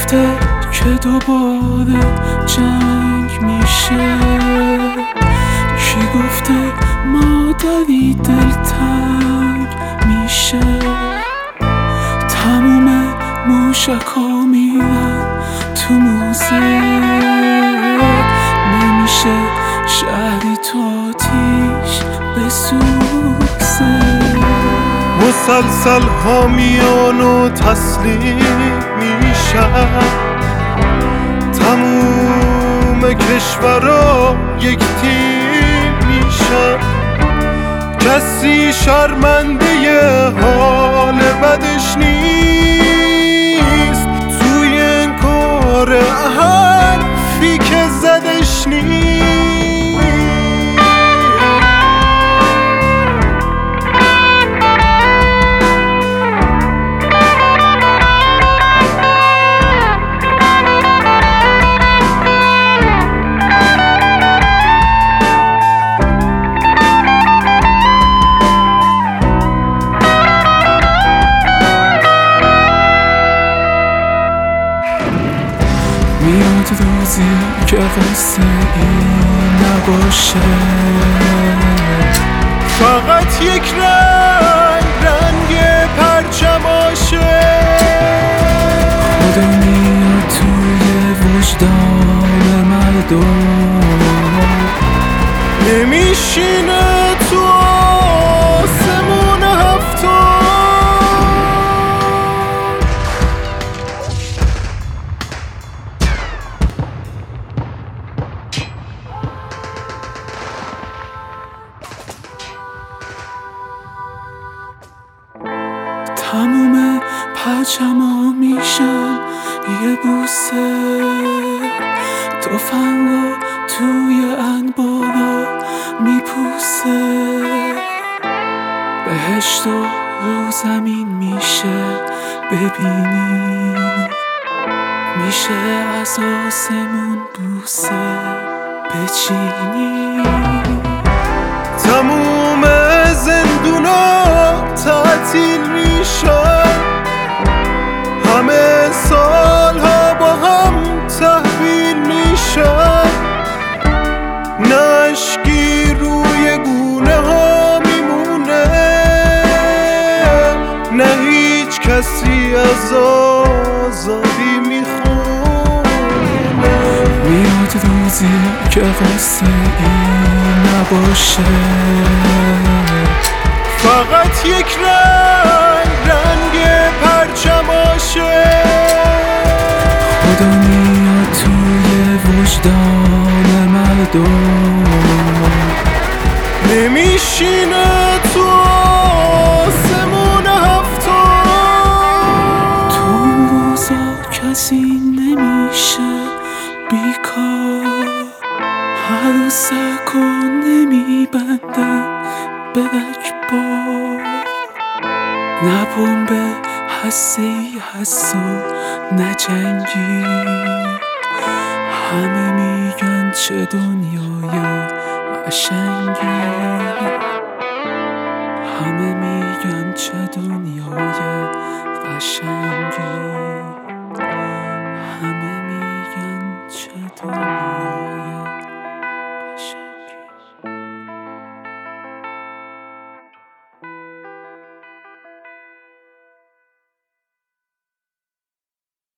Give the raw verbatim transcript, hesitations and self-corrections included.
گفته که دوباره جنگ میشه؟ کی گفته مادری دلتنگ میشه؟ تموم موشکا میرن تو موزه، نمیشه شهری تو آتیش بسوزه. مسلسل ها میان و تسلیم میشن، تموم کشورها یک تیم میشن. کسی شرمنده حال بدش نیست، توی این کار حرفی که زدش نیست. میاد روزی که قصه این نباشه، فقط یک رنگ رنگ پرچماشه. خدا میاد توی وجدان مردم، نمیشینه تو آسمون هفتم. تموم پرچما میشن یه بوسه، تفنگا توی انبارا میپوسه. بهشت و رو زمین میشه ببینی، میشه از آسمون بوسه بچینی. تموم زندونا تعطیل میشن، همه سالها با هم تحویل میشن. نشکی روی گونه ها میمونه، نه هیچ کسی از آزادی میخونه. میاد روزی که قصه این نباشه، فقط یک رنگ رنگ پرچماشه. خدا میاد توی وجدان مردم، نمیشینه تو آسمون هفتم. تو اون روزا کسی نمیشه بیکار، هر سکو نمیبندن به رگبار. نه بمب هسته‌ای هست و نه جنگی، همه میگن چه دنیای قشنگی، همه میگن چه دنیای قشنگی، همه میگن چه دنیای